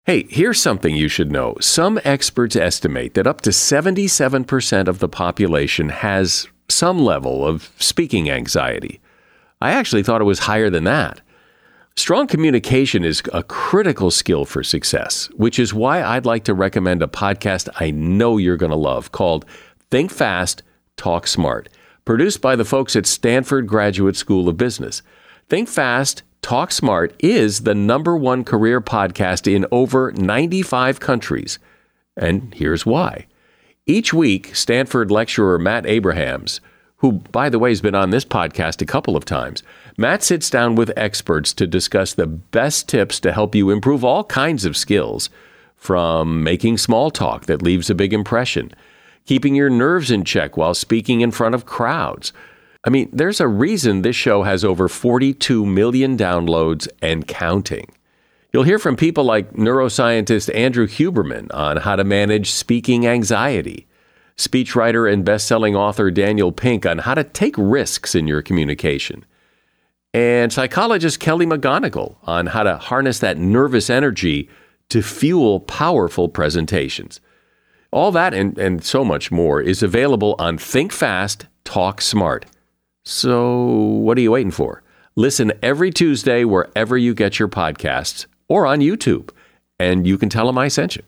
Hey, here's something you should know. Some experts estimate that up to 77% of the population has some level of speaking anxiety. I actually thought it was higher than that. Strong communication is a critical skill for success, which is why I'd like to recommend a podcast I know you're going to love called Think Fast, Talk Smart, produced by the folks at Stanford Graduate School of Business. Think Fast, Talk Smart is the #1 career podcast in over 95 countries. And here's why. Each week, Stanford lecturer Matt Abrahams, who, by the way, has been on this podcast a couple of times, Matt sits down with experts to discuss the best tips to help you improve all kinds of skills, from making small talk that leaves a big impression, keeping your nerves in check while speaking in front of crowds. I mean, there's a reason this show has over 42 million downloads and counting. You'll hear from people like neuroscientist Andrew Huberman on how to manage speaking anxiety, speechwriter and best-selling author Daniel Pink on how to take risks in your communication, and psychologist Kelly McGonigal on how to harness that nervous energy to fuel powerful presentations. All that and so much more is available on Think Fast, Talk Smart. So what are you waiting for? Listen every Tuesday wherever you get your podcasts or on YouTube, and you can tell them I sent you.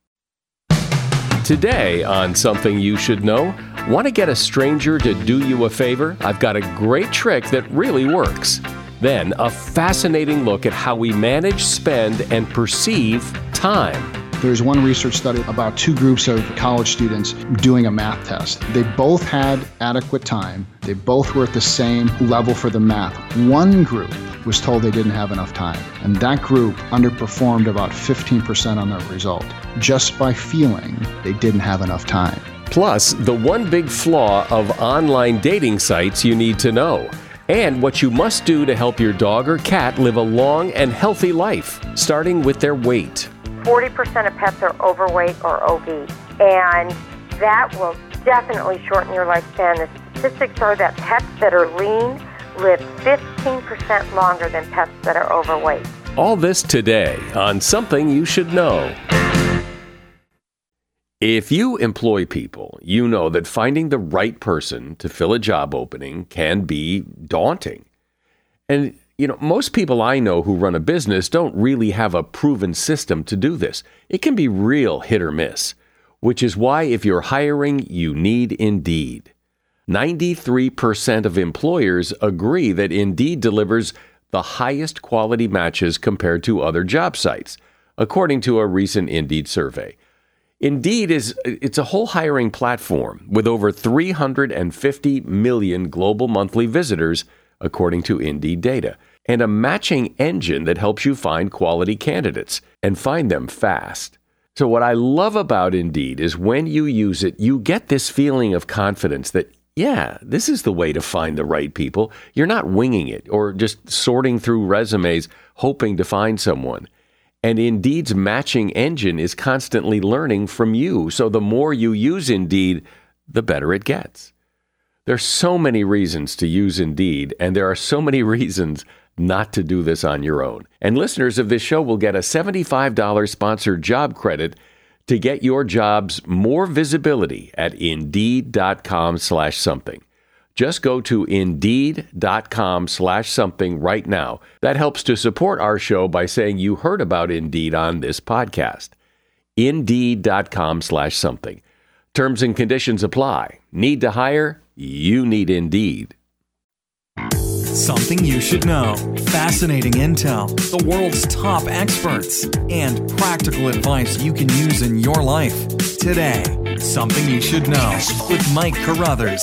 Today on Something You Should Know, want to get a stranger to do you a favor? I've got a great trick that really works. Then a fascinating look at how we manage, spend, and perceive time. There's one research study about 2 groups of college students doing a math test. They both had adequate time. They both were at the same level for the math. One group was told they didn't have enough time, and that group underperformed about 15% on their result, just by feeling they didn't have enough time. Plus, the one big flaw of online dating sites you need to know, and what you must do to help your dog or cat live a long and healthy life, starting with their weight. 40% of pets are overweight or obese, and that will definitely shorten your lifespan. The statistics are that pets that are lean live 15% longer than pets that are overweight. All this today on Something You Should Know. If you employ people, you know that finding the right person to fill a job opening can be daunting. And most people I know who run a business don't really have a proven system to do this. It can be real hit or miss, which is why if you're hiring, you need Indeed. 93% of employers agree that Indeed delivers the highest quality matches compared to other job sites, according to a recent Indeed survey. Indeed it's a whole hiring platform with over 350 million global monthly visitors, according to Indeed data, and a matching engine that helps you find quality candidates and find them fast. So what I love about Indeed is when you use it, you get this feeling of confidence that, yeah, this is the way to find the right people. You're not winging it or just sorting through resumes, hoping to find someone. And Indeed's matching engine is constantly learning from you. So the more you use Indeed, the better it gets. There's so many reasons to use Indeed, and there are so many reasons not to do this on your own. And listeners of this show will get a $75 sponsored job credit to get your jobs more visibility at Indeed.com/something. Just go to Indeed.com/something right now. That helps to support our show by saying you heard about Indeed on this podcast. Indeed.com/something. Terms and conditions apply. Need to hire? You need Indeed. Something you should know. Fascinating intel, the world's top experts, and practical advice you can use in your life. Today, Something You Should Know with Mike Carruthers.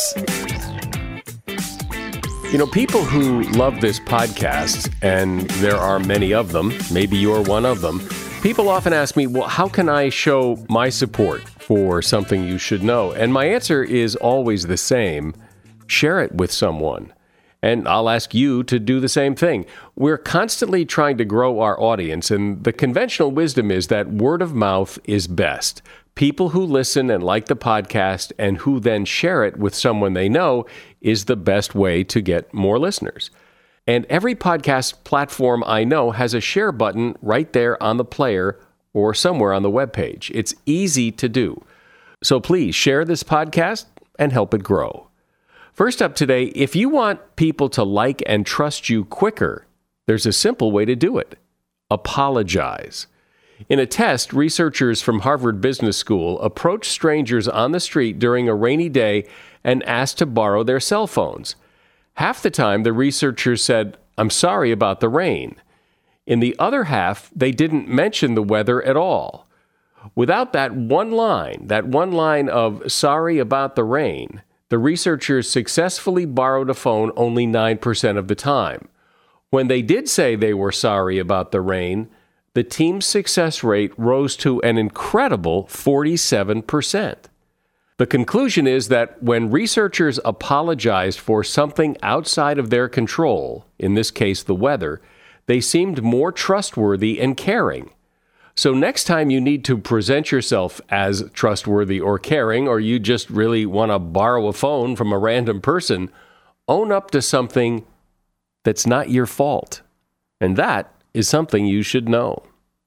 People who love this podcast, and there are many of them, maybe you're one of them, people often ask me, well, how can I show my support for Something You Should Know? And my answer is always the same. Share it with someone. And I'll ask you to do the same thing. We're constantly trying to grow our audience, and the conventional wisdom is that word of mouth is best. People who listen and like the podcast and who then share it with someone they know is the best way to get more listeners. And every podcast platform I know has a share button right there on the player or somewhere on the webpage. It's easy to do. So please share this podcast and help it grow. First up today, if you want people to like and trust you quicker, there's a simple way to do it. Apologize. In a test, researchers from Harvard Business School approached strangers on the street during a rainy day and asked to borrow their cell phones. Half the time, the researchers said, "I'm sorry about the rain." In the other half, they didn't mention the weather at all. Without that one line of "sorry about the rain," the researchers successfully borrowed a phone only 9% of the time. When they did say they were sorry about the rain, the team's success rate rose to an incredible 47%. The conclusion is that when researchers apologized for something outside of their control, in this case the weather, they seemed more trustworthy and caring. So next time you need to present yourself as trustworthy or caring, or you just really want to borrow a phone from a random person, own up to something that's not your fault. And that is something you should know.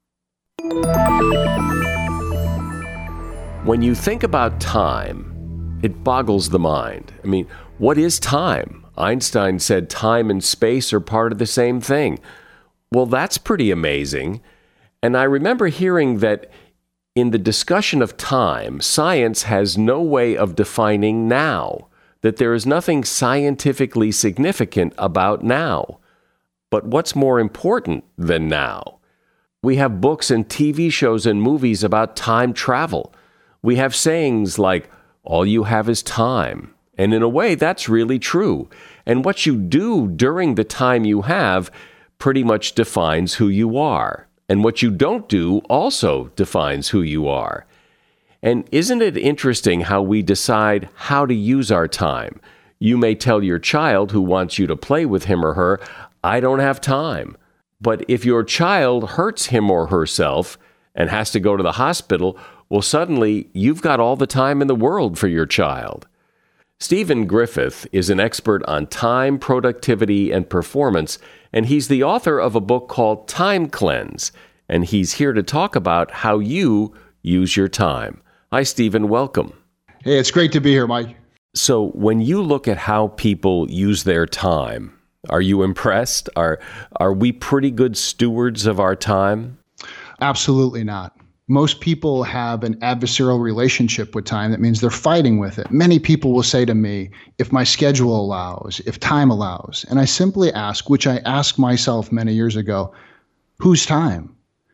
When you think about time, it boggles the mind. I mean, what is time? Einstein said time and space are part of the same thing. Well, that's pretty amazing. And I remember hearing that in the discussion of time, science has no way of defining now, that there is nothing scientifically significant about now. But what's more important than now? We have books and TV shows and movies about time travel. We have sayings like, all you have is time. And in a way, that's really true. And what you do during the time you have pretty much defines who you are. And what you don't do also defines who you are. And isn't it interesting how we decide how to use our time? You may tell your child who wants you to play with him or her, "I don't have time." But if your child hurts him or herself and has to go to the hospital, well, suddenly you've got all the time in the world for your child. Stephen Griffith is an expert on time, productivity, and performance, and he's the author of a book called Time Cleanse, and he's here to talk about how you use your time. Hi, Stephen. Welcome. Hey, it's great to be here, Mike. So when you look at how people use their time, are you impressed? Are we pretty good stewards of our time? Absolutely not. Most people have an adversarial relationship with time. That means they're fighting with it. Many people will say to me, if my schedule allows, if time allows, and I simply ask, which I asked myself many years ago, whose time?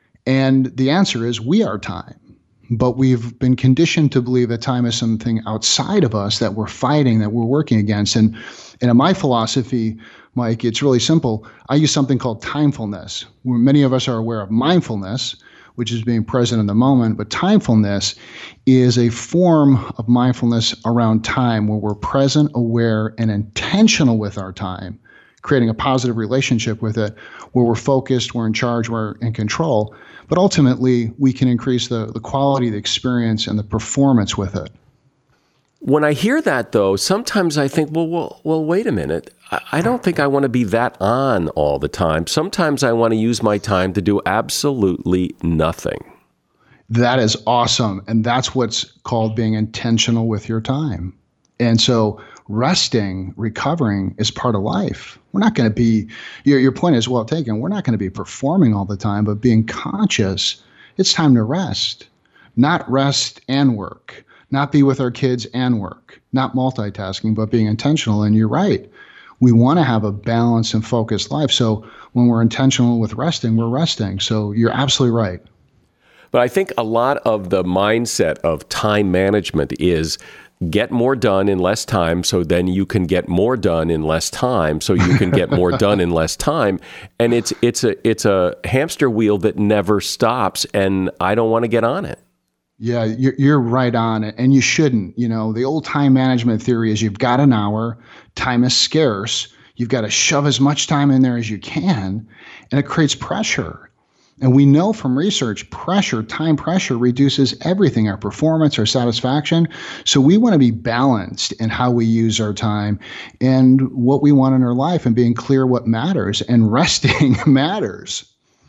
And the answer is we are time. But we've been conditioned to believe that time is something outside of us that we're fighting, that we're working against. And in my philosophy, Mike, it's really simple. I use something called timefulness, where many of us are aware of mindfulness, which is being present in the moment. But timefulness is a form of mindfulness around time where we're present, aware, and intentional with our time, creating a positive relationship with it, where we're focused, we're in charge, we're in control. But ultimately, we can increase the quality, the experience, and the performance with it. When I hear that, though, sometimes I think, well, wait a minute. I don't think I want to be that on all the time. Sometimes I want to use my time to do absolutely nothing. That is awesome. And that's what's called being intentional with your time. And so resting, recovering is part of life. We're not going to be, your point is well taken, we're not going to be performing all the time, but being conscious, it's time to rest. Not rest and work. Not be with our kids and work. Not multitasking, but being intentional. And you're right. We want to have a balanced and focused life. So when we're intentional with resting, we're resting. So you're absolutely right. But I think a lot of the mindset of time management is get more done in less time, so then you can get more done in less time, so you can get more done in less time. And it's a hamster wheel that never stops, and I don't want to get on it. Yeah, you're right on it, and you shouldn't. You know, the old time management theory is you've got an hour, time is scarce, you've got to shove as much time in there as you can, and it creates pressure. And we know from research, time pressure reduces everything, our performance, our satisfaction. So we want to be balanced in how we use our time and what we want in our life and being clear what matters, and resting matters.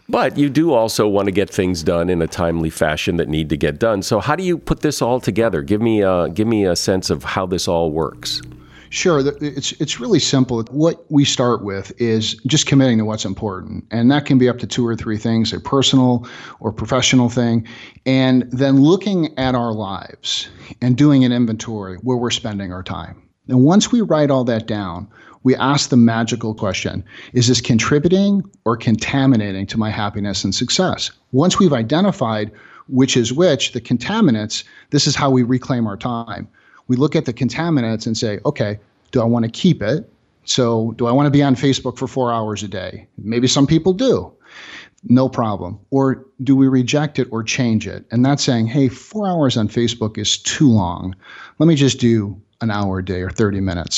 But you do also want to get things done in a timely fashion that need to get done. So how do you put this all together? Give me a sense of how this all works. Sure. It's really simple. What we start with is just committing to what's important. And that can be up to 2 or 3 things, a personal or professional thing. And then looking at our lives and doing an inventory where we're spending our time. And once we write all that down, we ask the magical question, is this contributing or contaminating to my happiness and success? Once we've identified which is which, the contaminants, this is how we reclaim our time. We look at the contaminants and say, okay, do I want to keep it? So do I want to be on Facebook for 4 hours a day? Maybe some people do. No problem. Or do we reject it or change it? And that's saying, hey, 4 hours on Facebook is too long. Let me just do an hour a day or 30 minutes.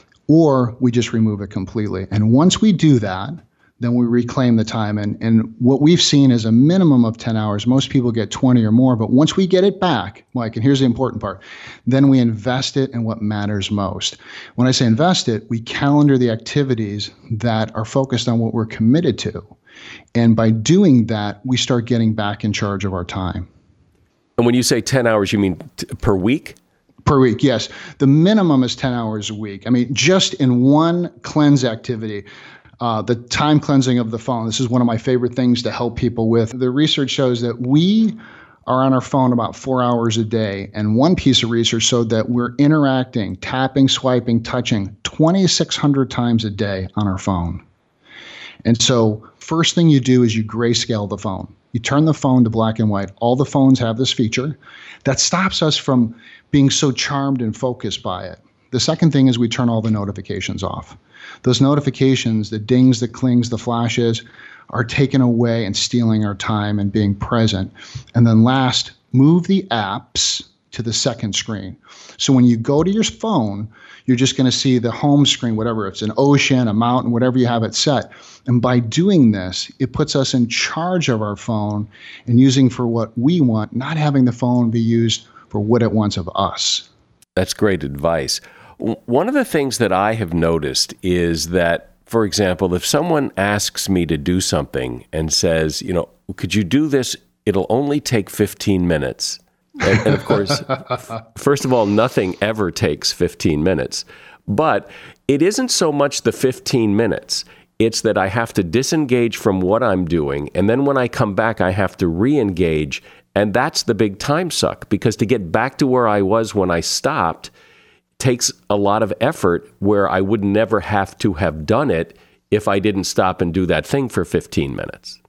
Or we just remove it completely. And once we do that, then we reclaim the time. And what we've seen is a minimum of 10 hours. Most people get 20 or more. But once we get it back, Mike, and here's the important part, then we invest it in what matters most. When I say invest it, we calendar the activities that are focused on what we're committed to. And by doing that, we start getting back in charge of our time. And when you say 10 hours, you mean per week? Per week, yes. The minimum is 10 hours a week. I mean, just in one cleanse activity, the time cleansing of the phone. This is one of my favorite things to help people with. The research shows that we are on our phone about 4 hours a day. And one piece of research showed that we're interacting, tapping, swiping, touching 2,600 times a day on our phone. And so first thing you do is you grayscale the phone. You turn the phone to black and white. All the phones have this feature that stops us from being so charmed and focused by it. The second thing is we turn all the notifications off. Those notifications, the dings, the clings, the flashes, are taken away and stealing our time and being present. And then last, move the apps to the second screen. So when you go to your phone, you're just going to see the home screen, whatever, it's an ocean, a mountain, whatever you have it set. And by doing this, it puts us in charge of our phone and using for what we want, not having the phone be used for what it wants of us. That's great advice. One of the things that I have noticed is that, for example, if someone asks me to do something and says, could you do this? It'll only take 15 minutes. And of course, first of all, nothing ever takes 15 minutes. But it isn't so much the 15 minutes. It's that I have to disengage from what I'm doing. And then when I come back, I have to re-engage. And that's the big time suck, because to get back to where I was when I stopped takes a lot of effort, where I would never have to have done it if I didn't stop and do that thing for 15 minutes.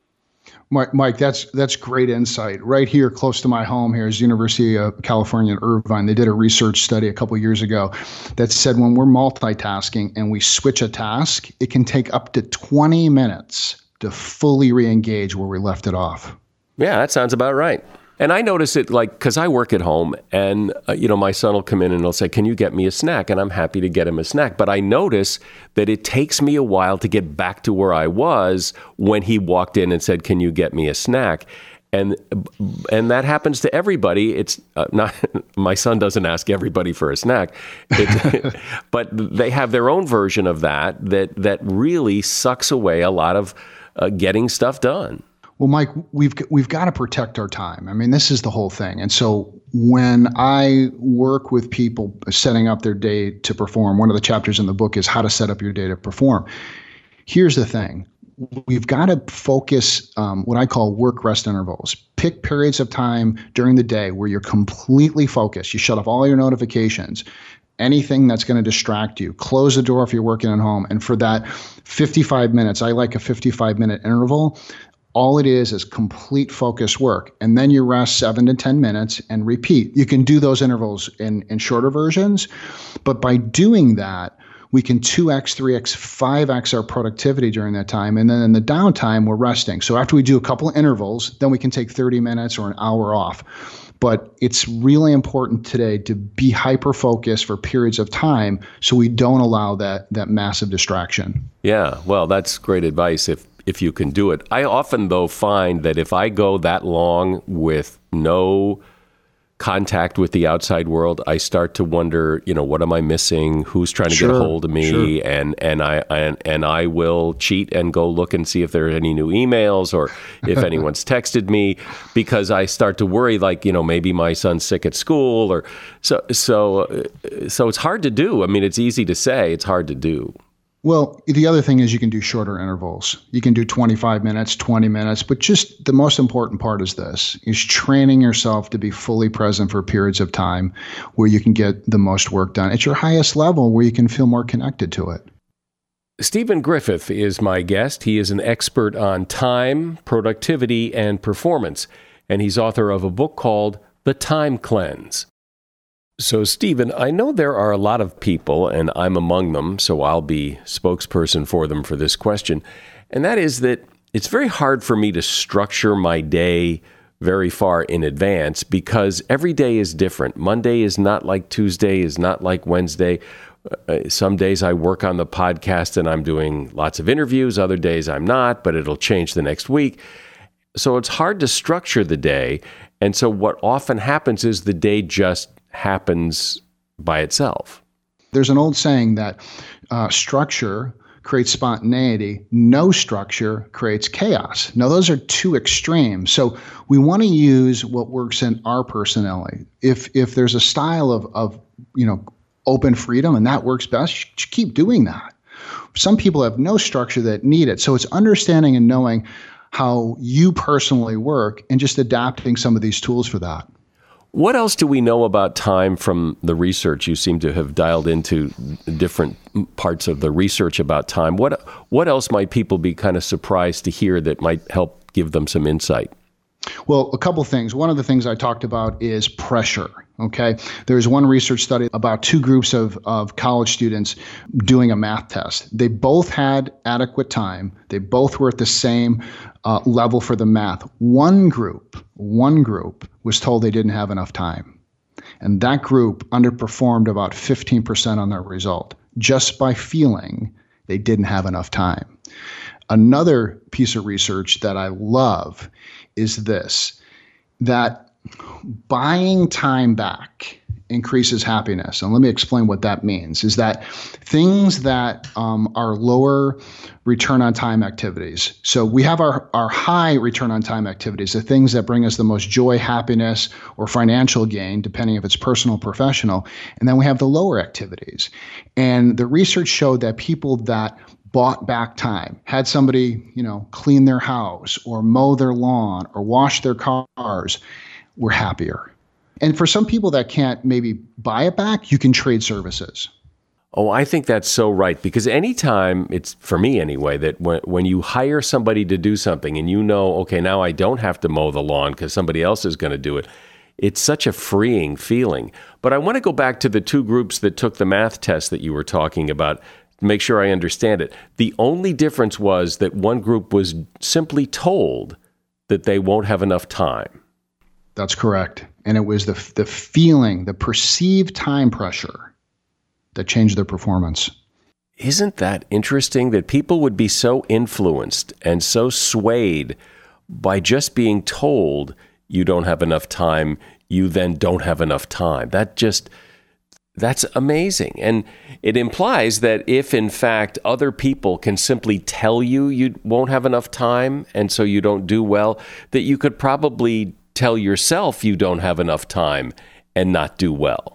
Mike, that's great insight. Right here, close to my home here is University of California in Irvine. They did a research study a couple of years ago that said when we're multitasking and we switch a task, it can take up to 20 minutes to fully re-engage where we left it off. Yeah, that sounds about right. And I notice it because I work at home and, my son will come in and he'll say, can you get me a snack? And I'm happy to get him a snack. But I notice that it takes me a while to get back to where I was when he walked in and said, can you get me a snack? And that happens to everybody. It's not, my son doesn't ask everybody for a snack, but they have their own version of that really sucks away a lot of getting stuff done. Well, Mike, we've got to protect our time. I mean, this is the whole thing. And so when I work with people setting up their day to perform, one of the chapters in the book is how to set up your day to perform. Here's the thing. We've got to focus what I call work-rest intervals. Pick periods of time during the day where you're completely focused. You shut off all your notifications, anything that's going to distract you. Close the door if you're working at home. And for that 55 minutes, I like a 55-minute interval. All it is complete focus work. And then you rest 7 to 10 minutes and repeat. You can do those intervals in shorter versions. But by doing that, we can 2x, 3x, 5x our productivity during that time. And then in the downtime, we're resting. So after we do a couple of intervals, then we can take 30 minutes or an hour off. But it's really important today to be hyper-focused for periods of time so we don't allow that massive distraction. Yeah, well, that's great advice if you can do it. I often, though, find that if I go that long with no contact with the outside world, I start to wonder, what am I missing? Who's trying to get a hold of me? Sure. And I will cheat and go look and see if there are any new emails or if anyone's texted me, because I start to worry, like, maybe my son's sick at school, or so it's hard to do. I mean, it's easy to say, it's hard to do. Well, the other thing is you can do shorter intervals. You can do 25 minutes, 20 minutes, but just the most important part is training yourself to be fully present for periods of time where you can get the most work done at your highest level, where you can feel more connected to it. Stephen Griffith is my guest. He is an expert on time, productivity, and performance, and he's author of a book called The Time Cleanse. So, Stephen, I know there are a lot of people, and I'm among them, so I'll be spokesperson for them for this question, and that is that it's very hard for me to structure my day very far in advance because every day is different. Monday is not like Tuesday, is not like Wednesday. Some days I work on the podcast and I'm doing lots of interviews. Other days I'm not, but it'll change the next week. So it's hard to structure the day, and so what often happens is the day just happens by itself. There's an old saying that structure creates spontaneity, no structure creates chaos. Now, those are two extremes. So we want to use what works in our personality. If there's a style of open freedom and that works best, keep doing that. Some people have no structure that need it. So it's understanding and knowing how you personally work and just adapting some of these tools for that. What else do we know about time from the research? You seem to have dialed into different parts of the research about time. What else might people be kind of surprised to hear that might help give them some insight? Well, a couple things. One of the things I talked about is pressure. Okay. There's one research study about two groups of college students doing a math test. They both had adequate time. They both were at the same level for the math. One group was told they didn't have enough time. And that group underperformed about 15% on their result just by feeling they didn't have enough time. Another piece of research that I love is this, that buying time back increases happiness. And let me explain what that means, is that things that are lower return on time activities. So we have our high return on time activities, the things that bring us the most joy, happiness, or financial gain, depending if it's personal or professional. And then we have the lower activities. And the research showed that people that bought back time, had somebody, clean their house or mow their lawn or wash their cars, were happier. And for some people that can't maybe buy it back, you can trade services. Oh, I think that's so right. Because anytime, it's for me anyway, that when you hire somebody to do something and okay, now I don't have to mow the lawn because somebody else is going to do it, it's such a freeing feeling. But I want to go back to the two groups that took the math test that you were talking about, to make sure I understand it. The only difference was that one group was simply told that they won't have enough time. That's correct. And it was the feeling, the perceived time pressure that changed their performance. Isn't that interesting that people would be so influenced and so swayed by just being told you don't have enough time, you then don't have enough time? That's amazing. And it implies that if, in fact, other people can simply tell you won't have enough time and so you don't do well, that you could probably tell yourself you don't have enough time and not do well.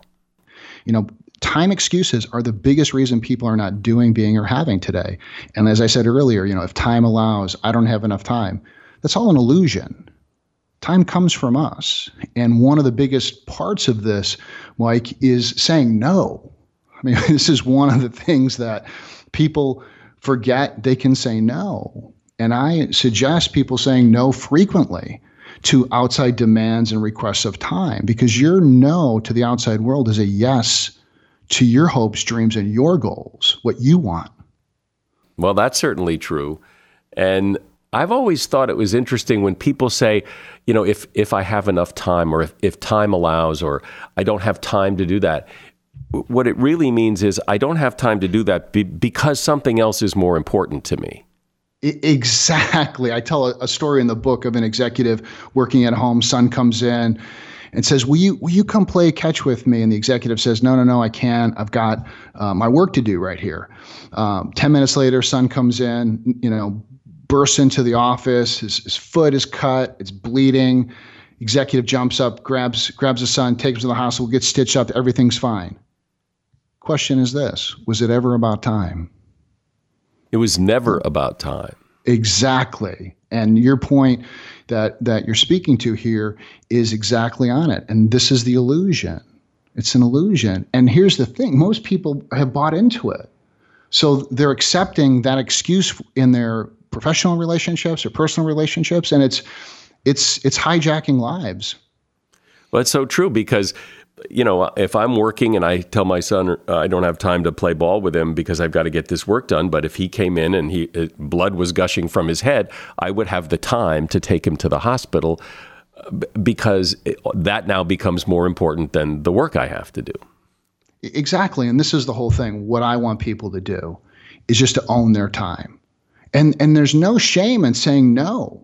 Time excuses are the biggest reason people are not doing, being, or having today. And as I said earlier, if time allows, I don't have enough time. That's all an illusion. Time comes from us. And one of the biggest parts of this, Mike, is saying no. I mean, this is one of the things that people forget they can say no. And I suggest people saying no frequently to outside demands and requests of time, because your no to the outside world is a yes to your hopes, dreams, and your goals, what you want. Well, that's certainly true. And I've always thought it was interesting when people say, if I have enough time, or if time allows, or I don't have time to do that. What it really means is I don't have time to do that because something else is more important to me. Exactly. I tell a story in the book of an executive working at home. Son comes in and says, will you come play catch with me? And the executive says, no, I can't. I've got my work to do right here. 10 minutes later, son comes in, bursts into the office. His foot is cut. It's bleeding. Executive jumps up, grabs the son, takes him to the hospital, gets stitched up. Everything's fine. Question is this: was it ever about time? It was never about time. Exactly. And your point that you're speaking to here is exactly on it. And this is the illusion. It's an illusion. And here's the thing: most people have bought into it. So they're accepting that excuse in their professional relationships or personal relationships, and it's hijacking lives. Well, it's so true because, if I'm working and I tell my son I don't have time to play ball with him because I've got to get this work done, but if he came in and blood was gushing from his head, I would have the time to take him to the hospital because that now becomes more important than the work I have to do. Exactly. And this is the whole thing. What I want people to do is just to own their time. And there's no shame in saying no.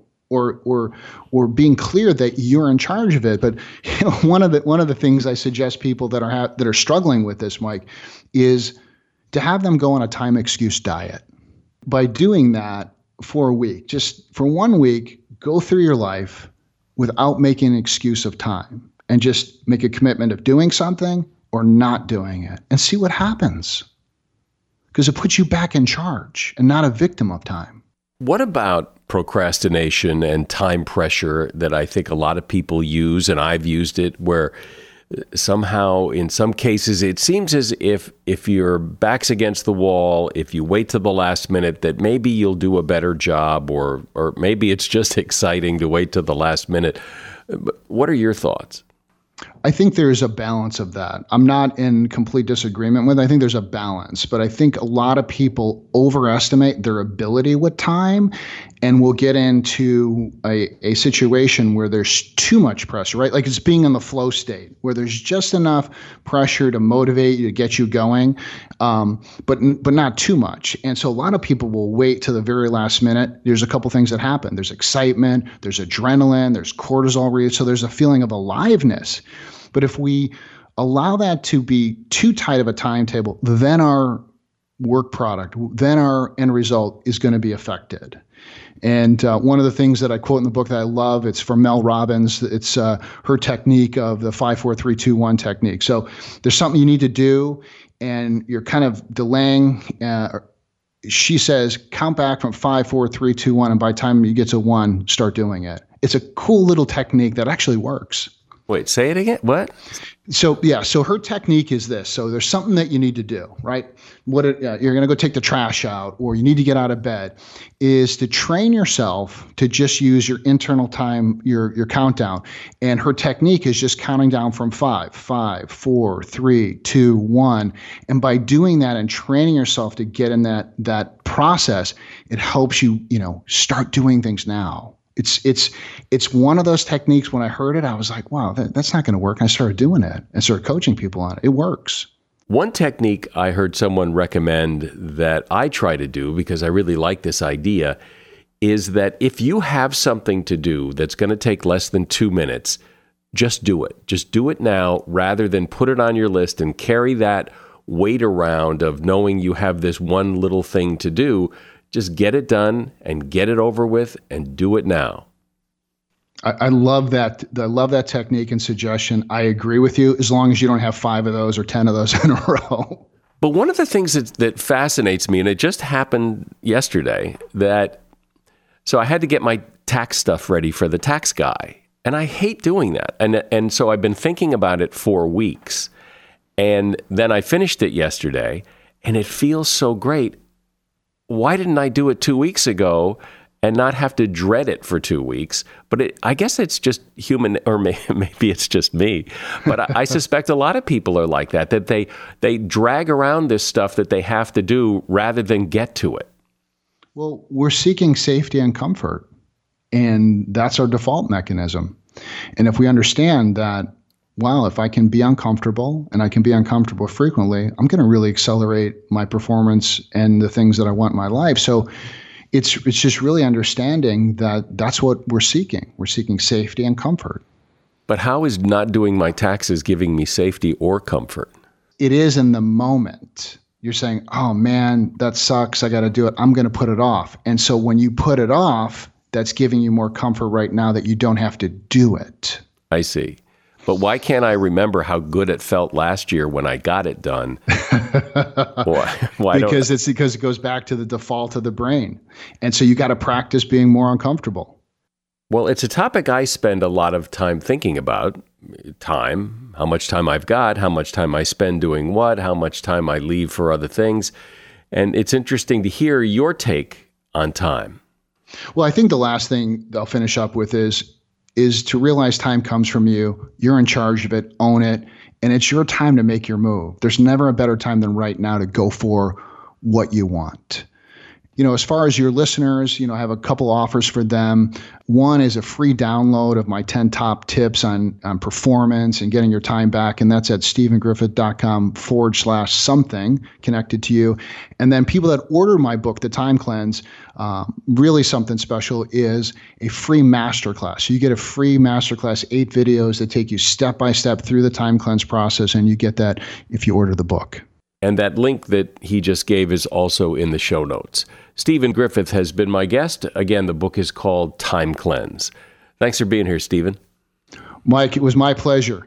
Or being clear that you're in charge of it. But one of the things I suggest people that are struggling with this, Mike, is to have them go on a time excuse diet. By doing that for a week, just for 1 week, go through your life without making an excuse of time, and just make a commitment of doing something or not doing it, and see what happens. Because it puts you back in charge and not a victim of time. What about procrastination and time pressure that I think a lot of people use, and I've used it, where somehow in some cases it seems as if your back's against the wall, if you wait till the last minute, that maybe you'll do a better job, or maybe it's just exciting to wait till the last minute. What are your thoughts? I think there's a balance of that. I'm not in complete disagreement with it. I think there's a balance, but I think a lot of people overestimate their ability with time and will get into a situation where there's too much pressure, right? Like it's being in the flow state where there's just enough pressure to motivate you, to get you going, but not too much. And so a lot of people will wait to the very last minute. There's a couple things that happen. There's excitement, there's adrenaline, there's cortisol release. So there's a feeling of aliveness. But if we allow that to be too tight of a timetable, then our work product, then our end result is going to be affected. And one of the things that I quote in the book that I love, it's from Mel Robbins. It's her technique of the 5, 4, 3, 2, 1 technique. So there's something you need to do, and you're kind of delaying. She says, count back from 5, 4, 3, 2, 1, and by the time you get to 1, start doing it. It's a cool little technique that actually works. Wait, say it again. What? So her technique is this. So there's something that you need to do, right? You're going to go take the trash out, or you need to get out of bed, is to train yourself to just use your internal time, your countdown. And her technique is just counting down from 5, 4, 3, 2, 1. And by doing that and training yourself to get in that process, it helps you, start doing things now. It's one of those techniques. When I heard it, I was like, wow, that's not going to work. And I started doing it and started coaching people on it. It works. One technique I heard someone recommend that I try to do, because I really like this idea, is that if you have something to do that's going to take less than 2 minutes, just do it. Just do it now, rather than put it on your list and carry that weight around of knowing you have this one little thing to do. Just get it done and get it over with and do it now. I love that. I love that technique and suggestion. I agree with you, as long as you don't have 5 of those or 10 of those in a row. But one of the things that fascinates me, and it just happened yesterday, so I had to get my tax stuff ready for the tax guy. And I hate doing that. And so I've been thinking about it for weeks. And then I finished it yesterday, and it feels so great. Why didn't I do it 2 weeks ago and not have to dread it for 2 weeks? But I guess it's just human, or maybe it's just me. But I suspect a lot of people are like that they drag around this stuff that they have to do rather than get to it. Well, we're seeking safety and comfort, and that's our default mechanism. And if we understand that, wow, if I can be uncomfortable, and I can be uncomfortable frequently, I'm going to really accelerate my performance and the things that I want in my life. So it's just really understanding that that's what we're seeking. We're seeking safety and comfort. But how is not doing my taxes giving me safety or comfort? It is in the moment. You're saying, oh man, that sucks. I got to do it. I'm going to put it off. And so when you put it off, that's giving you more comfort right now that you don't have to do it. I see. But why can't I remember how good it felt last year when I got it done? Why because it goes back to the default of the brain. And so you got to practice being more uncomfortable. Well, it's a topic I spend a lot of time thinking about. Time, how much time I've got, how much time I spend doing what, how much time I leave for other things. And it's interesting to hear your take on time. Well, I think the last thing I'll finish up with is to realize time comes from you. You're in charge of it, own it, and it's your time to make your move. There's never a better time than right now to go for what you want. As far as your listeners, I have a couple offers for them. One is a free download of my 10 top tips on performance and getting your time back. And that's at stephengriffith.com/something connected to you. And then people that order my book, The Time Cleanse, really something special is a free masterclass. So you get a free masterclass, 8 videos that take you step by step through the time cleanse process. And you get that if you order the book. And that link that he just gave is also in the show notes. Stephen Griffith has been my guest. Again, the book is called Time Cleanse. Thanks for being here, Stephen. Mike, it was my pleasure.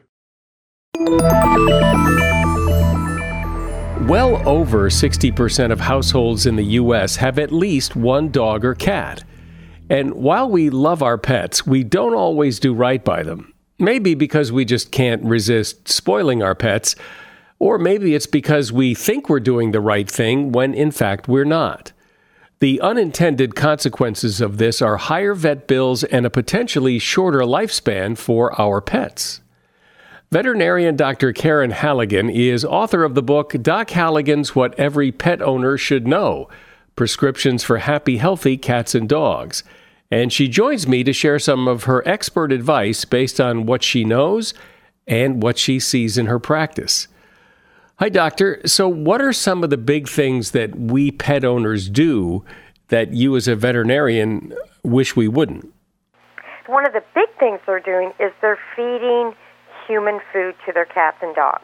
Well over 60% of households in the U.S. have at least one dog or cat. And while we love our pets, we don't always do right by them. Maybe because we just can't resist spoiling our pets, or maybe it's because we think we're doing the right thing when in fact we're not. The unintended consequences of this are higher vet bills and a potentially shorter lifespan for our pets. Veterinarian Dr. Karen Halligan is author of the book Doc Halligan's What Every Pet Owner Should Know, Prescriptions for Happy, Healthy Cats and Dogs. And she joins me to share some of her expert advice based on what she knows and what she sees in her practice. Hi, Doctor. So what are some of the big things that we pet owners do that you as a veterinarian wish we wouldn't? One of the big things they're doing is they're feeding human food to their cats and dogs.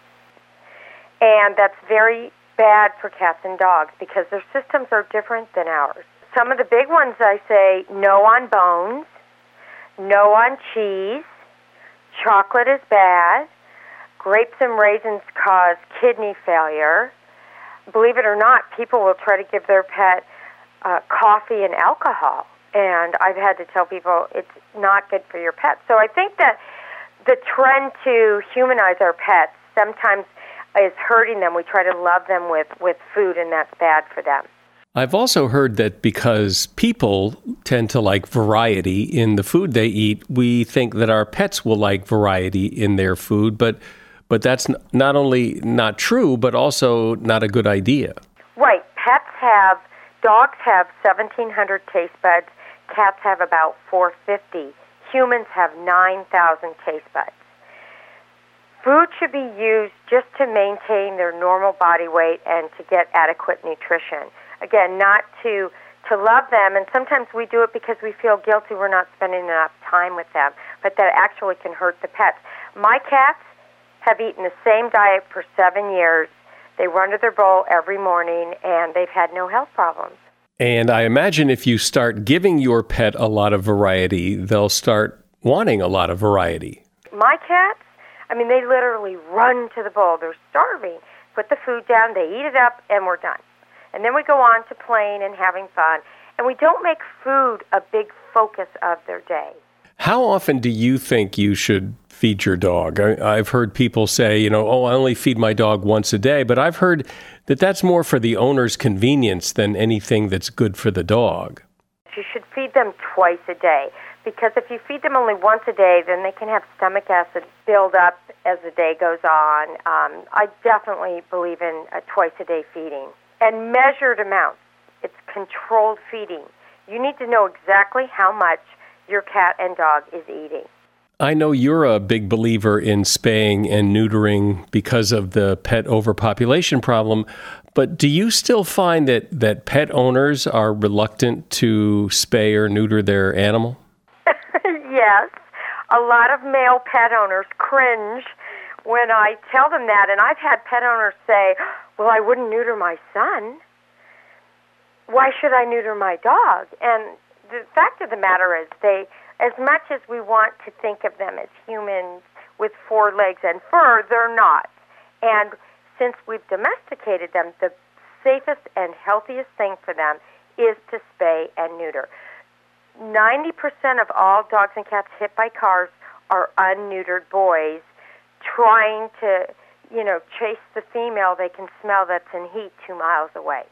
And that's very bad for cats and dogs because their systems are different than ours. Some of the big ones I say, no on bones, no on cheese, chocolate is bad, grapes and raisins cause kidney failure. Believe it or not, people will try to give their pet coffee and alcohol. And I've had to tell people it's not good for your pet. So I think that the trend to humanize our pets sometimes is hurting them. We try to love them with food, and that's bad for them. I've also heard that because people tend to like variety in the food they eat, we think that our pets will like variety in their food, but that's not only not true, but also not a good idea. Right. Dogs have 1,700 taste buds. Cats have about 450. Humans have 9,000 taste buds. Food should be used just to maintain their normal body weight and to get adequate nutrition. Again, not to love them, and sometimes we do it because we feel guilty we're not spending enough time with them, but that actually can hurt the pets. My cats have eaten the same diet for 7 years. They run to their bowl every morning, and they've had no health problems. And I imagine if you start giving your pet a lot of variety, they'll start wanting a lot of variety. My cats, they literally run to the bowl. They're starving. Put the food down, they eat it up, and we're done. And then we go on to playing and having fun. And we don't make food a big focus of their day. How often do you think you should feed your dog? I've heard people say, I only feed my dog once a day, but I've heard that that's more for the owner's convenience than anything that's good for the dog. You should feed them twice a day, because if you feed them only once a day, then they can have stomach acid build up as the day goes on. I definitely believe in a twice-a-day feeding. And measured amounts. It's controlled feeding. You need to know exactly how much your cat and dog is eating. I know you're a big believer in spaying and neutering because of the pet overpopulation problem, but do you still find that pet owners are reluctant to spay or neuter their animal? Yes. a lot of male pet owners cringe when I tell them that, and I've had pet owners say, well, I wouldn't neuter my son. Why should I neuter my dog? And the fact of the matter is, as much as we want to think of them as humans with 4 legs and fur, they're not. And since we've domesticated them, the safest and healthiest thing for them is to spay and neuter. 90% of all dogs and cats hit by cars are unneutered boys trying to, chase the female they can smell that's in heat 2 miles away.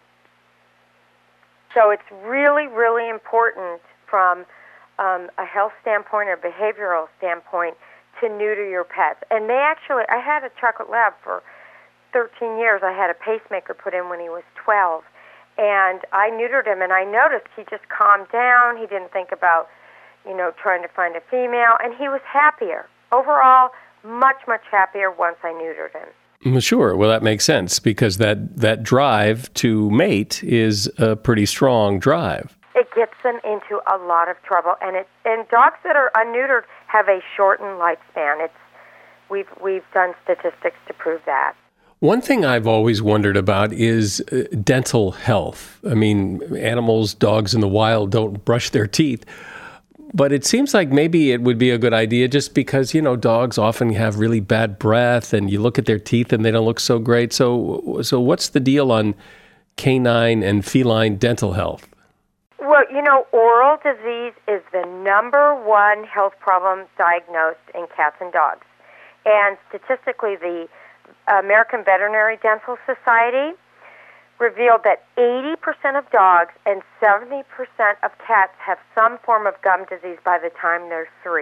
So it's really, really important from a health standpoint or behavioral standpoint to neuter your pets. And I had a chocolate lab for 13 years. I had a pacemaker put in when he was 12. And I neutered him, and I noticed he just calmed down. He didn't think about, trying to find a female, and he was happier. Overall, much, much happier once I neutered him. Sure. Well, that makes sense because that drive to mate is a pretty strong drive. It gets them into a lot of trouble, and dogs that are unneutered have a shortened lifespan. We've done statistics to prove that. One thing I've always wondered about is dental health. I mean, animals, dogs in the wild don't brush their teeth. But it seems like maybe it would be a good idea just because, dogs often have really bad breath and you look at their teeth and they don't look so great. So what's the deal on canine and feline dental health? Well, oral disease is the number one health problem diagnosed in cats and dogs. And statistically, the American Veterinary Dental Society revealed that 80% of dogs and 70% of cats have some form of gum disease by the time they're 3.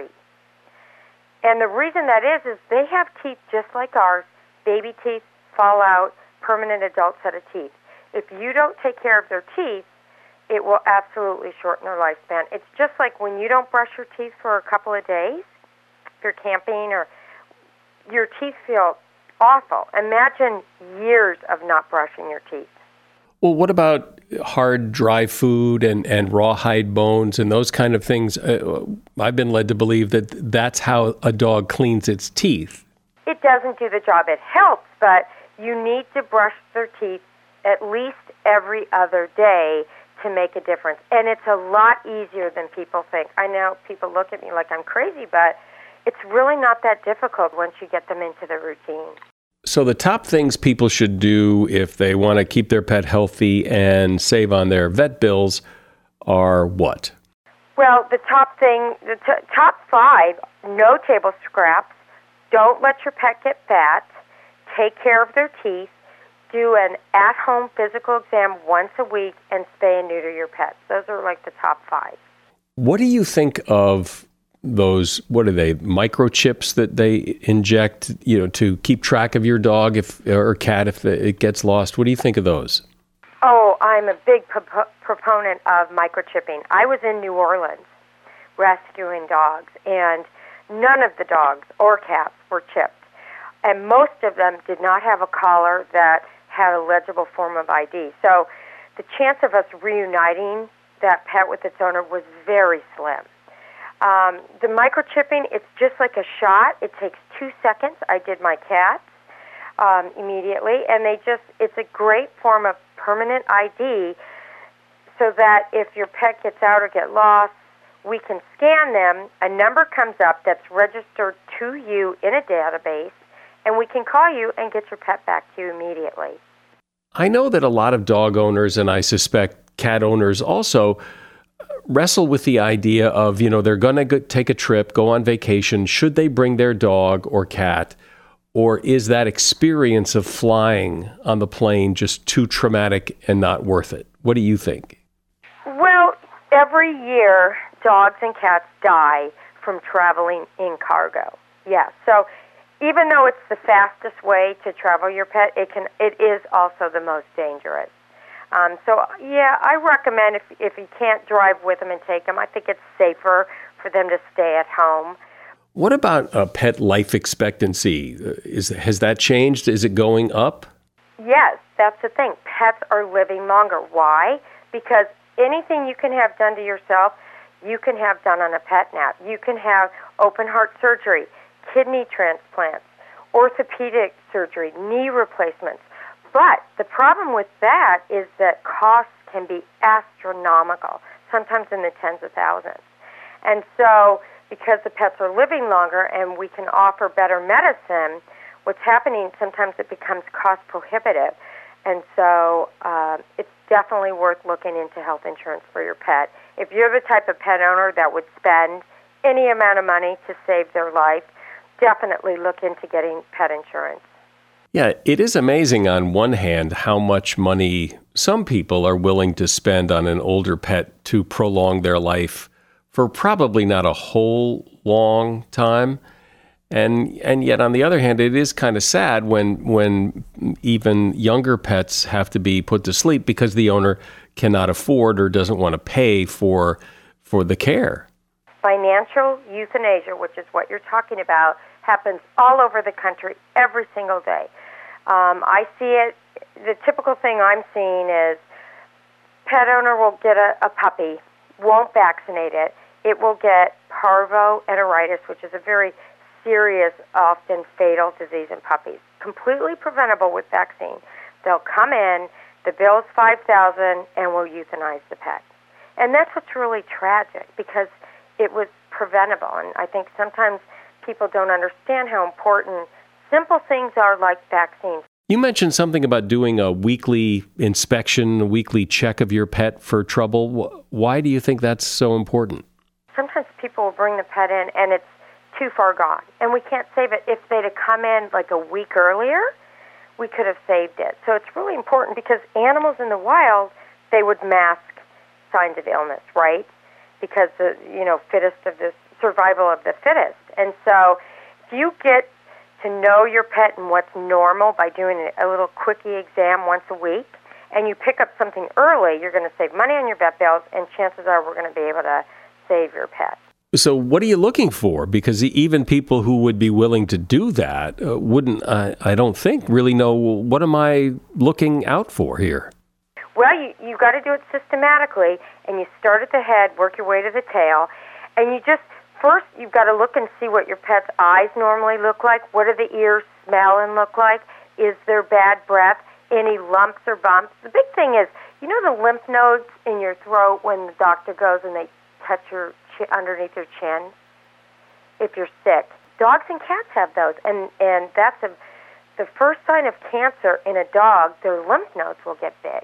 And the reason that is they have teeth just like ours, baby teeth, fall out, permanent adult set of teeth. If you don't take care of their teeth, it will absolutely shorten their lifespan. It's just like when you don't brush your teeth for a couple of days, if you're camping, or your teeth feel awful. Imagine years of not brushing your teeth. Well, what about hard, dry food and rawhide bones and those kind of things? I've been led to believe that that's how a dog cleans its teeth. It doesn't do the job. It helps, but you need to brush their teeth at least every other day to make a difference. And it's a lot easier than people think. I know people look at me like I'm crazy, but it's really not that difficult once you get them into the routine. So the top things people should do if they want to keep their pet healthy and save on their vet bills are what? Well, the top 5, no table scraps, don't let your pet get fat, take care of their teeth, do an at-home physical exam once a week, and spay and neuter your pets. Those are like the top 5. What do you think of those, what are they, microchips that they inject, to keep track of your dog or cat if it gets lost? What do you think of those? Oh, I'm a big proponent of microchipping. I was in New Orleans rescuing dogs, and none of the dogs or cats were chipped. And most of them did not have a collar that had a legible form of ID. So the chance of us reuniting that pet with its owner was very slim. The microchipping, it's just like a shot. It takes 2 seconds. I did my cats immediately, and it's a great form of permanent ID so that if your pet gets out or get lost, we can scan them. A number comes up that's registered to you in a database, and we can call you and get your pet back to you immediately. I know that a lot of dog owners, and I suspect cat owners also, wrestle with the idea of, they're going to take a trip, go on vacation. Should they bring their dog or cat? Or is that experience of flying on the plane just too traumatic and not worth it? What do you think? Well, every year, dogs and cats die from traveling in cargo. Yes. So even though it's the fastest way to travel your pet, it is also the most dangerous. I recommend if you can't drive with them and take them, I think it's safer for them to stay at home. What about pet life expectancy? Has that changed? Is it going up? Yes, that's the thing. Pets are living longer. Why? Because anything you can have done to yourself, you can have done on a pet now. You can have open heart surgery, kidney transplants, orthopedic surgery, knee replacements. But the problem with that is that costs can be astronomical, sometimes in the tens of thousands. And so because the pets are living longer and we can offer better medicine, what's happening, sometimes it becomes cost prohibitive. And so it's definitely worth looking into health insurance for your pet. If you're the type of pet owner that would spend any amount of money to save their life, definitely look into getting pet insurance. Yeah, it is amazing on one hand how much money some people are willing to spend on an older pet to prolong their life for probably not a whole long time. And yet, on the other hand, it is kind of sad when even younger pets have to be put to sleep because the owner cannot afford or doesn't want to pay for the care. Financial euthanasia, which is what you're talking about, happens all over the country every single day. I see it. The typical thing I'm seeing is pet owner will get a puppy, won't vaccinate it. It will get parvoenteritis, which is a very serious, often fatal disease in puppies, completely preventable with vaccine. They'll come in, the bill's $5,000, and we'll euthanize the pet. And that's what's really tragic because it was preventable. And I think sometimes people don't understand how important simple things are like vaccines. You mentioned something about doing a weekly inspection, a weekly check of your pet for trouble. Why do you think that's so important? Sometimes people will bring the pet in and it's too far gone, and we can't save it. If they'd have come in like a week earlier, we could have saved it. So it's really important because animals in the wild, they would mask signs of illness, right? Because the fittest of the survival of the fittest. And so if you get to know your pet and what's normal by doing a little quickie exam once a week, and you pick up something early, you're going to save money on your vet bills, and chances are we're going to be able to save your pet. So what are you looking for? Because even people who would be willing to do that wouldn't, I don't think, really know, what am I looking out for here? Well, you've got to do it systematically, and you start at the head, work your way to the tail, and first you've got to look and see what your pet's eyes normally look like. What do the ears smell and look like? Is there bad breath? Any lumps or bumps? The big thing is, the lymph nodes in your throat when the doctor goes and they touch your underneath your chin if you're sick. Dogs and cats have those, and that's the first sign of cancer in a dog. Their lymph nodes will get big,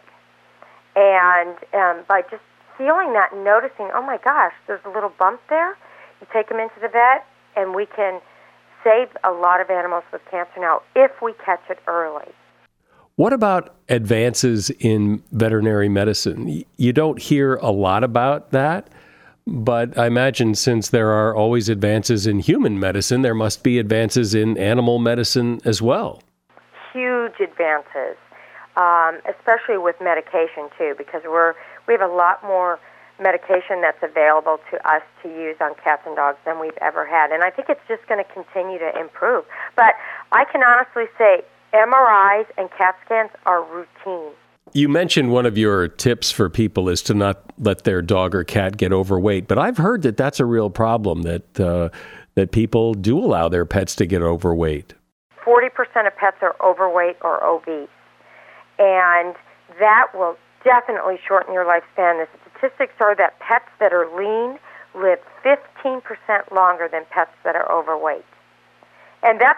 and by just feeling that and noticing, oh my gosh, there's a little bump there, you take them into the vet, and we can save a lot of animals with cancer now if we catch it early. What about advances in veterinary medicine? You don't hear a lot about that. But I imagine since there are always advances in human medicine, there must be advances in animal medicine as well. Huge advances, especially with medication too, because we have a lot more medication that's available to us to use on cats and dogs than we've ever had. And I think it's just going to continue to improve. But I can honestly say MRIs and CAT scans are routine. You mentioned one of your tips for people is to not let their dog or cat get overweight, but I've heard that that's a real problem, that people do allow their pets to get overweight. 40% of pets are overweight or obese, and that will definitely shorten your lifespan. The statistics are that pets that are lean live 15% longer than pets that are overweight. And that's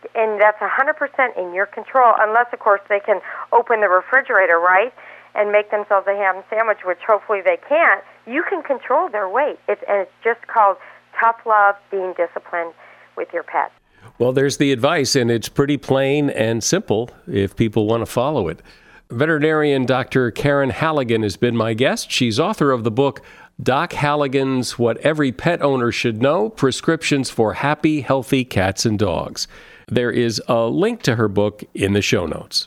100% in your control, unless, of course, they can open the refrigerator, right, and make themselves a ham sandwich, which hopefully they can't. You can control their weight. It's just called tough love, being disciplined with your pet. Well, there's the advice, and it's pretty plain and simple if people want to follow it. Veterinarian Dr. Karen Halligan has been my guest. She's author of the book, Doc Halligan's What Every Pet Owner Should Know, Prescriptions for Happy, Healthy Cats and Dogs. There is a link to her book in the show notes.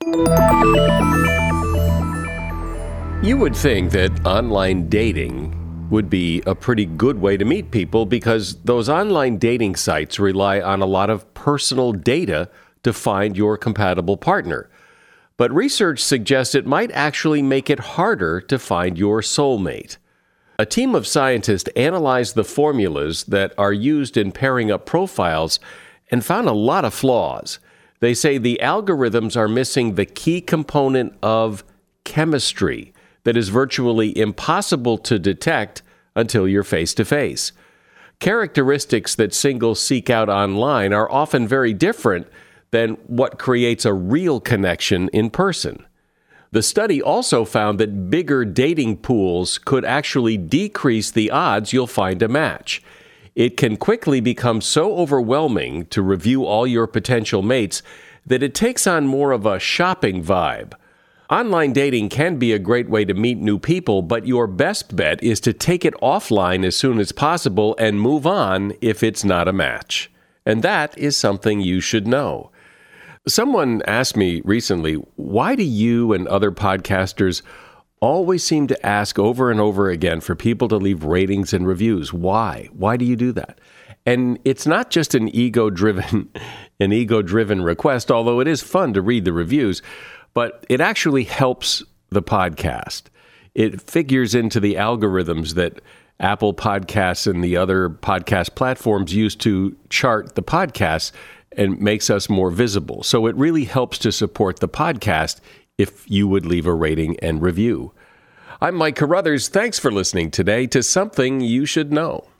You would think that online dating would be a pretty good way to meet people because those online dating sites rely on a lot of personal data to find your compatible partner. But research suggests it might actually make it harder to find your soulmate. A team of scientists analyzed the formulas that are used in pairing up profiles and found a lot of flaws. They say the algorithms are missing the key component of chemistry that is virtually impossible to detect until you're face to face. Characteristics that singles seek out online are often very different than what creates a real connection in person. The study also found that bigger dating pools could actually decrease the odds you'll find a match. It can quickly become so overwhelming to review all your potential mates that it takes on more of a shopping vibe. Online dating can be a great way to meet new people, but your best bet is to take it offline as soon as possible and move on if it's not a match. And that is something you should know. Someone asked me recently, why do you and other podcasters always seem to ask over and over again for people to leave ratings and reviews? Why? Why do you do that? And it's not just an ego-driven request, although it is fun to read the reviews, but it actually helps the podcast. It figures into the algorithms that Apple Podcasts and the other podcast platforms use to chart the podcasts and makes us more visible. So it really helps to support the podcast if you would leave a rating and review. I'm Mike Carruthers. Thanks for listening today to Something You Should Know.